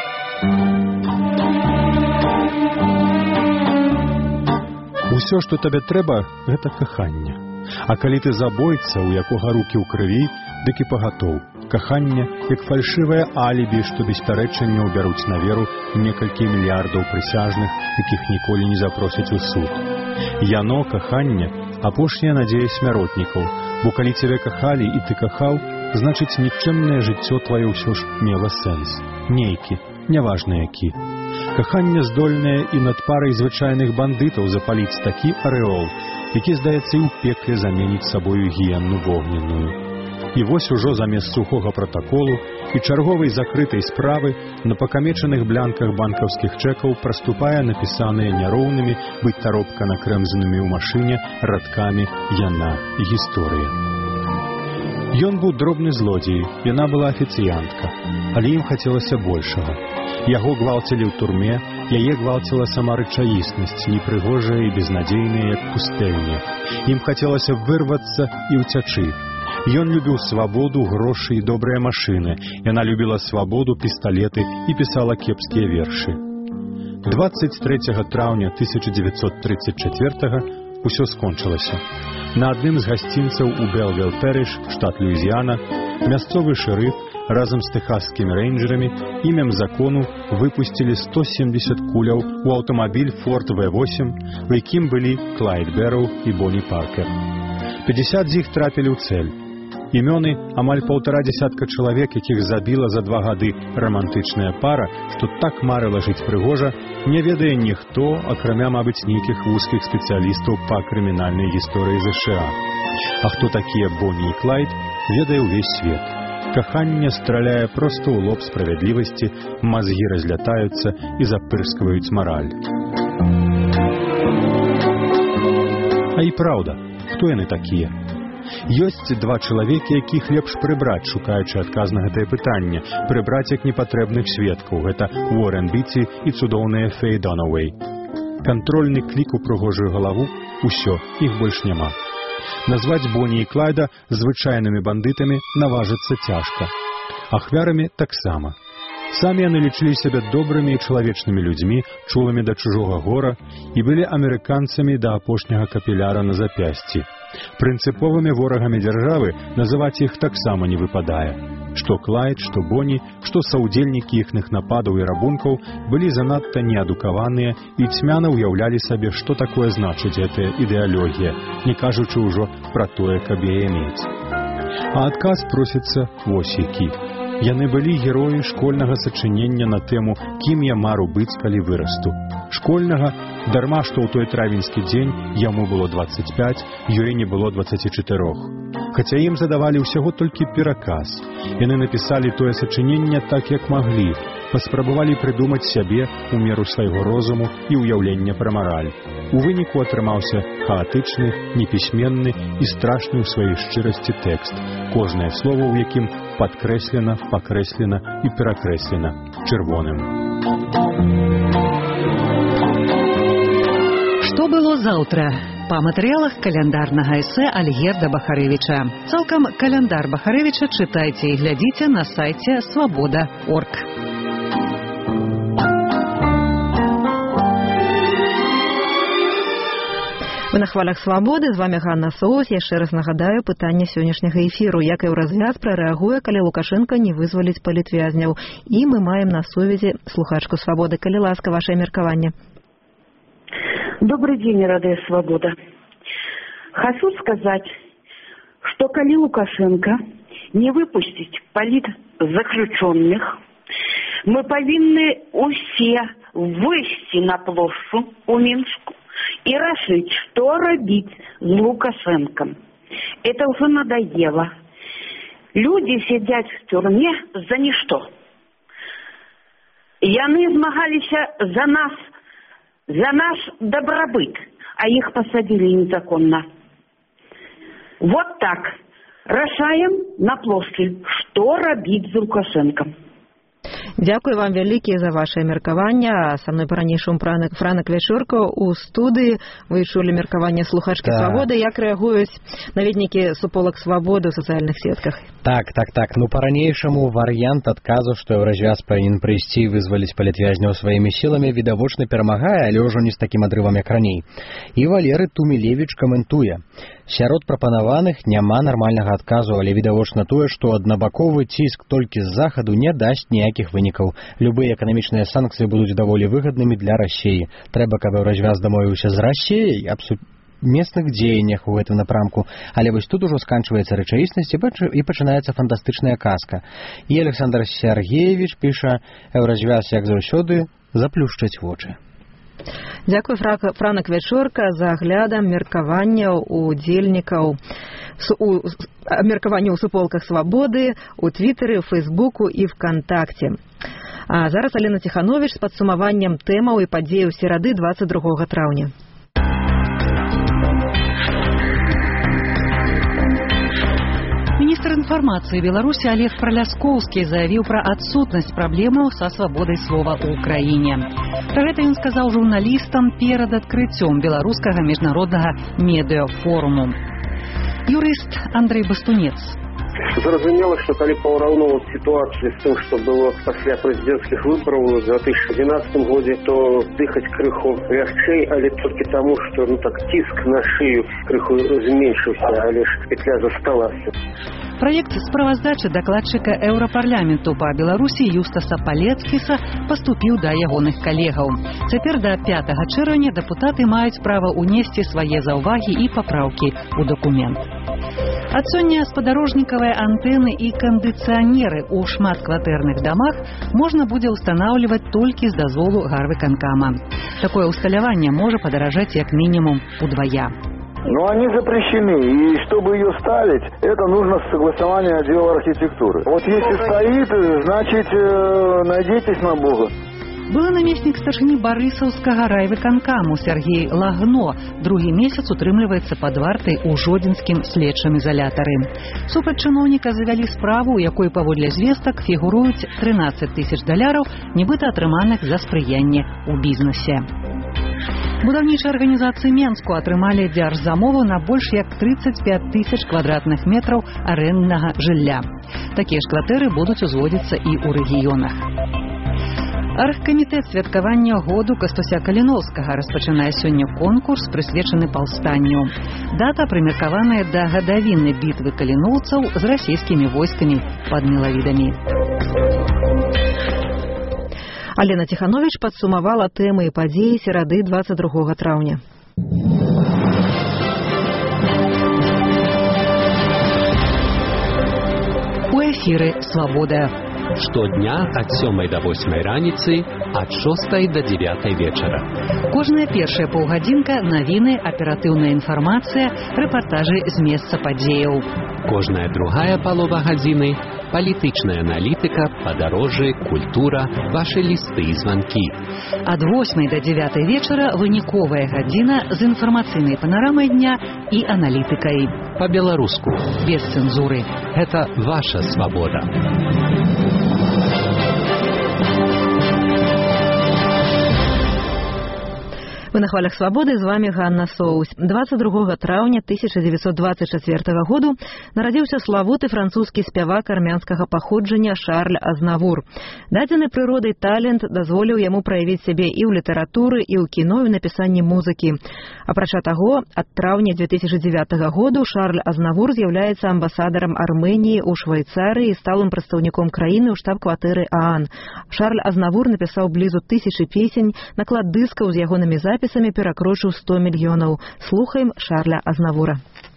Усё, што табе трэба, гэта каханне. А калі ты забойца, у якога рукі ў крыві, дык і пагатоў. Каханне, як фальшывае алібі, што без пярэчання ўбяруць на веру некалькі мільярдаў прысяжных, якіх ніколі не запросяць у суд. Яно, каханне, апошняя надзея смяротнікаў, бо калі цябе кахалі і ты кахаў, значыць нікчэмнае жыццё тваё ўсё ж мела сэнс. Нейкі, няважна які. Каханне здольнае і над парай звычайных бандытаў запаліць такі арэол, які, здаецца, і ў пекле заменіць сабою гіенну вогненную. І вось ужо замест сухога пратаколу і чарговай закрытай справы на пакамечаных блянках банкаўскіх чэкаў праступае напісаныя няроўнымі, быць таропка накрэмзанымі ў машыне радкамі «Яна» і «Гісторыя». Ён быў дробны злодзей, яна была афіцыянтка, але ім хацелася большага. Яго гвалцілі ў турме, яе гвалціла сама рэчаіснасць, непрыгожая і безнадзейная, як пустэльня. Ім хацелася вырвацца і ўцячы. Ён любіў свабоду, грошы і добрыя машыны. Яна любіла свабоду, пісталеты і пісала кепскія вершы. 23 траўня 1934 усё скончылася. На адным з гасцінцаў у Белвел-Пэрыш, штат Луізіяна, мясцовы шэрыф разам з тэхасскімі рэйнджэрамі імем закону выпусцілі 170 куляў у аўтамабіль Ford V8, у якім былі Клайд Бэрроу і Бонні Паркер. 50 з іх трапілі ў цэль. Імёны амаль 1,5 дзясятка чалавек, якіх забіла за 2 гады рамантычная пара, што так марыла жыць прыгожа, не ведае ніхто, акрамя, мабыць, нейкіх вузкіх спецыялістаў па крымінальнай гісторыі ЗША. А хто такія Бонні і Клайд, ведае ўвесь свет. Каханне страляе проста ў лоб справядлівасці, мазгі разлятаюцца і запырскваюць мараль. А і праўда, хто яны такія? Ёсць 2 чалавекі, якіх лепш прыбраць, шукаючы адказ на гэтае пытанне, прыбраць як непатрэбных сведкаў. Гэта Уоррен Біці і цудоўная Фэй Донауэй. Кантрольны клік у прыгожую галаву, усё, іх больш няма. Назваць Бонні і Клайда звычайнымі бандытамі наважыцца цяжка. Ахвярамі таксама. Самі яны лічылі сябе добрымі і чалавечнымі людзьмі, чулымі да чужога гора і былі амерыканцамі да апошняга капіляра на запясці. Прынцыповымі ворагамі дзяржавы называць іх таксама не выпадае. Што Клайд, што Бонні, што саўдзельнікі іхных нападаў і рабункаў былі занадта неадукаваныя і цьмяна ўяўлялі сабе, што такое значыць гэтая ідэалогія, не кажучы ўжо пра тое, каб яе мець. А адказ просіцца вось які. Яны былі героі школьнага сачынення на тэму «Кім я мару быць, калі вырасту». Школьнага, дарма што ў той травеньскі дзень яму было 25, ёй не было 24. Хаця ім задавалі ўсяго толькі пераказ. Яны напісалі тое сачыненне так, як маглі, паспрабавалі прыдумаць сябе ў меру свайго розуму і ўяўлення пра мараль. У выніку атрымаўся хаатычны, непісьменны і страшны ў сваёй шчырасці тэкст, кожнае слова ў якім падкрэслена, пакрэслена і перакрэслена чырвоным. Што было заўтра? Па матэрыялах каляндарнага эсэ Альгерда Бахарэвіча. Цалкам каляндар Бахарэвіча чытайце і глядзіце на сайце свабода.орг. Вы на хвалях свабоды, з вами Ганна Соус. Яшчэ раз нагадаю пытанне сённяшняга эфіру. Як еўразвяз прарэагуе, калі Лукашенко не вызваліць палітвязняў. І мы маем на сувязі слухачку свабоды. Калі ласка, ваше меркаванне. Добрый день, Радио Свобода. Хочу сказать, что коли Лукашенко не выпустить политзаключенных, мы повинны все выйти на площадь у Минску и решить, что робить с Лукашенком. Это уже надоело. Люди сидят в тюрьме за ничто. Яны змагались за нас, за наш добробыт, а их посадили незаконно. Вот так. Решаем на площади, что робить с Лукашенком. Дзякуй вам вялікі за ваше меркаванне. Са мной па-ранейшаму Франак Вячорка у студыі. Вы чулі меркаванне слухачкі свабоды. Як рэагуюць наведнікі суполак свабоды ў сацыяльных сетках? Так. Ну, па-ранейшаму варыянт адказу, што еўразвяз павінен прыйсці і вызваліць палітвязняў сваімі сіламі, відавочна перамагае, але ўжо не з такім адрывам, як раней. І Валерый Тумілевіч каментуе. Сярод прапанаваных няма нармальнага адказу, але відавочна тое, што аднабаковы ціск толькі з захаду не дасць ніякіх вынікаў. Любыя эканамічныя санкцыі будуць даволі выгаднымі для Расіі. Трэба, каб еўразвяз дамовіўся з Расіяй аб сумесных дзеяннях у гэтым напрамку. Але вось тут ужо сканчваецца рэчаіснасць і пачынаецца фантастычная казка. І Александр Сергеевич піша: еўразвяз, як заўсёды, заплюшчаць вочы. Дзякуй, Франак Вячорка, за аглядам меркаванняў удзельнікаў меркаванняў у суполках свабоды, у Твиттэры, у Фейсбуку і ВКонтакте. А зараз Алена Тиханович з падсумаваннем тэмаў і падзеяў серады 22 траўня. Министр информации Беларуси Олег Проляскоўскі заявил про отсутность проблемаў со свободой слова ў Украине. Про гэта ён сказал журналистам перед открытием белорусского международного медиафоруму. Юрист Андрей Бастунец. Зразумела, што калі параўноўваць сітуацыю з тым, што было пасля прэзідэнцкіх выбараў у 2011 годзе, то дыхаць крыху лягчэй, але толькі таму, што ціск на шыю крыху зменшыўся, але ж петля засталася. Проект справаздачы дакладчыка Еўрапарламенту па Беларусі Юстаса Палецкіса паступіў да ягоных калегаў. Цяпер да 5 чэрвеня дэпутаты маюць права ўнесці свае заўвагі і папраўкі ў дакумент. Ад сёння спадарожнікавыя антэны і кандыцыянеры ў шматкватэрных дамах можна будзе ўстанаўліваць толькі з дазволу гарвыканкама. Такое усталяванне можа падаражаць як мінімум удвая. Но они запрещены, и чтобы ее ставить, это нужно согласование отдела архитектуры. Вот если стоит, значит, надейтесь на Бога. Былы намеснік старшыні барысаўскага райвыканкаму Сергей Лагно другі месяц утрымліваецца пад вартай у жодзінскім следчым изолятары. Супраць чыноўніка завялі справу, у якой паводле звестак фігуруюць $13 000, нібыта атрыманых за спрыянне ў бізнесе. Будаўнічыя арганізацыі Менску атрымалі дзяржзамову на больш як 35 000 квадратных метраў арэнднага жылля. Такія ж кватэры будуць узводзіцца і ў рэгіёнах. Аргкамітэт святкавання году Кастуся Каліноўскага распачынае сёння конкурс, прысвечаны паўстанню. Дата прымеркаваная да гадавіны бітвы каліноўцаў з расійскімі войскамі пад Мелавідамі. Алена Тиханович падсумавала тэмы і падзеі серады 22 траўня. У эфіры «Свобода». Штодня ад 7 до 8 раніцы, ад 6 до 9 вечара. Кожная першая паўгадзінка навіны, аператыўная інфармацыя, рэпартажы з месца падзеяў. Кожная другая палова гадзіны – палітычная аналітыка, падарожжы, культура, вашы лісты і званкі. Ад 8 до 9 вечара выніковая гадзіна з інфармацыйнай панарамай дня і аналітыкай. Па-беларуску. Без цэнзуры. Гэта ваша свабода. Вы на хвалях свабоды, з вами Ганна Соусь. 22 траўня 1924 году нарадзіўся славуты французскі спявак армянскага паходжання Шарль Азнавур. Дадзены прыродай талент дазволіў яму праявіць сябе і ў літаратуры, і ў кіно, і ў напісанні музыкі. Апрача таго, ад траўня 2009 году Шарль Азнавур з'яўляецца амбасадарам Арменіі ў Швейцарыі і сталым прадстаўніком краіны ў штаб-кватэры ААН. Шарль Азнавур напісаў блізу 1000 песень, наклад дыскаў з ягонымі запісамі перакрочыў 100 мільёнаў. Слухаем Шарля Азнавура.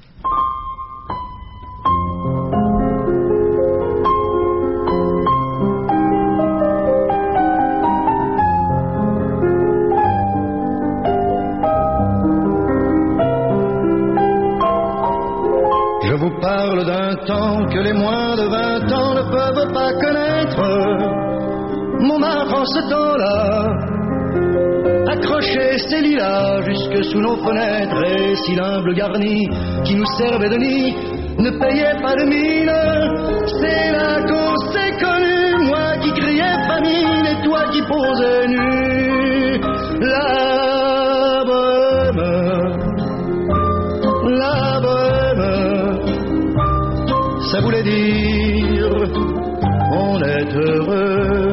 Je vous parle d'un temps que les moins de 20 ans ne peuvent pas connaître. Montmartre en ce temps-là accrochait ses lilas jusque sous nos fenêtres, et si l'humble garni qui nous servait de nid ne payait pas de mine, c'est là qu'on s'est connus, moi qui criais famine et toi qui posais nu. La bohème, ça voulait dire on est heureux.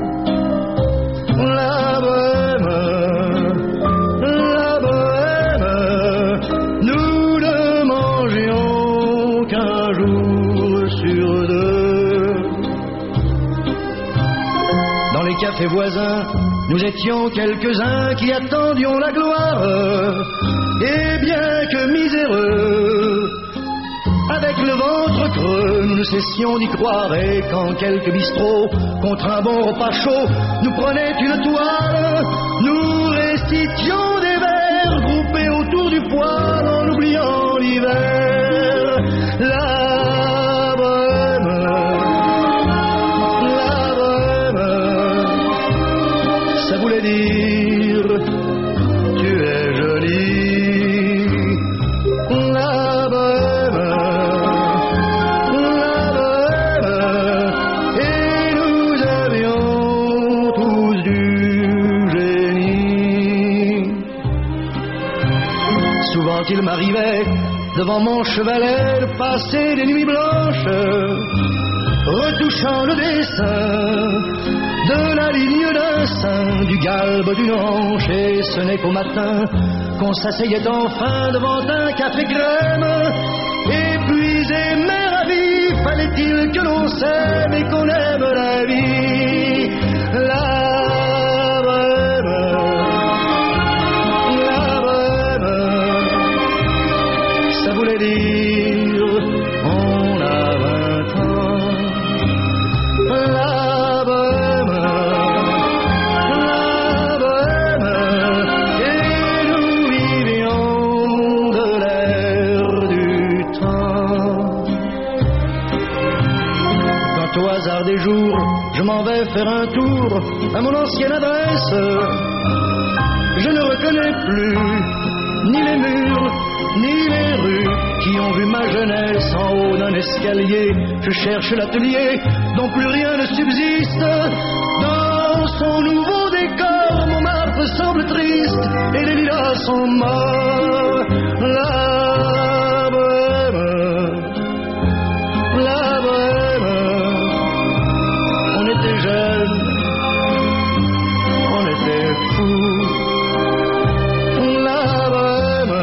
Cafés voisins, nous étions quelques-uns qui attendions la gloire. Et bien que miséreux, avec le ventre creux, nous ne cessions d'y croire. Et quand quelques bistrots, contre un bon repas chaud, nous prenaient une toile, nous récitions des vers groupés autour du poêle en oubliant l'hiver. La bohème, ça voulait dire tu es jolie. La bohème, et nous avions tous du génie. Souvent il m'arrivait devant mon chevalet de passer des nuits blanches, retouchant le dessin de la ligne d'un sein, du galbe d'une hanche, et ce n'est qu'au matin qu'on s'asseyait enfin devant un café crème. Épuisé mais ravi, fallait-il que l'on s'aime et qu'on aime la vie. La bohème, ça voulait dire on a 20 ans. La bohème, et nous vivions de l'air du temps. Quand au hasard des jours, je m'en vais faire un tour à mon ancienne adresse, je ne reconnais plus ni les murs, ni les rues qui ont vu ma jeunesse en haut d'un escalier. Je cherche l'atelier dont plus rien ne subsiste. Dans son nouveau décor, Montmartre semble triste et les lilas sont morts. La bohème, on était jeunes, on était fous. La bohème,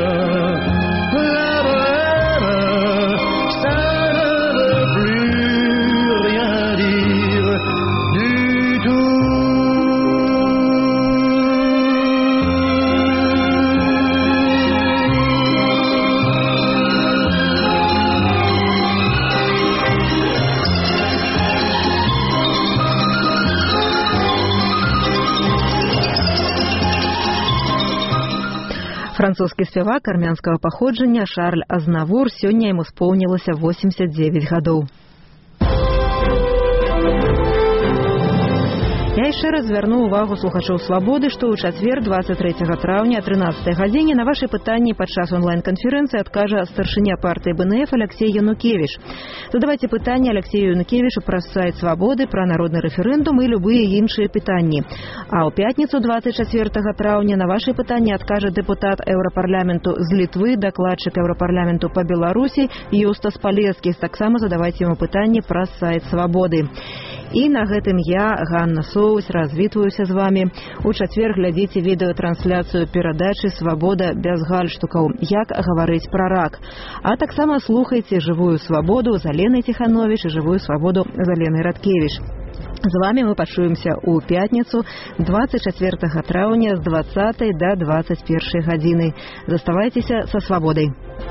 ça ne veut plus rien dire du tout. Французскі спявак армянскага паходжання Шарль Азнавур, сёння яму споўнілася 89 гадоў. Я яшчэ раз звярну ўвагу слухачоў «Свабоды», што ў чацвер 23 траўня о 13 гадзіне на вашы пытанні падчас онлайн-канферэнцыі адкажа старшыня партыі БНФ Алексей Янукевіч. Задавайце пытанні Алексею Янукевічу праз сайт «Свабоды», пра народны рэферэндум і любыя іншыя пытанні. А ў пятніцу 24 траўня на вашы пытанні адкажа дэпутат Еўрапарламенту з Літвы, дакладчык Еўрапарламенту па Беларусі Юстас Палецкі. Таксама задавайце яму пытанні праз сайт «Свабоды». І на гэтым я, Ганна Соус, развітваюся з вами. У чацвер глядзіце відэатрансляцыю перадачы «Свабода без гальштукаў. Як гаварыць пра рак». А таксама слухайце «Жывую свабоду» з Аленай Ціхановіч і «Жывую свабоду» з Аленай Радкевіч. З вами мы пачуемся ў пятніцу 24 траўня з 20 до 21 гадзіны. Заставайцеся са «Свабодай».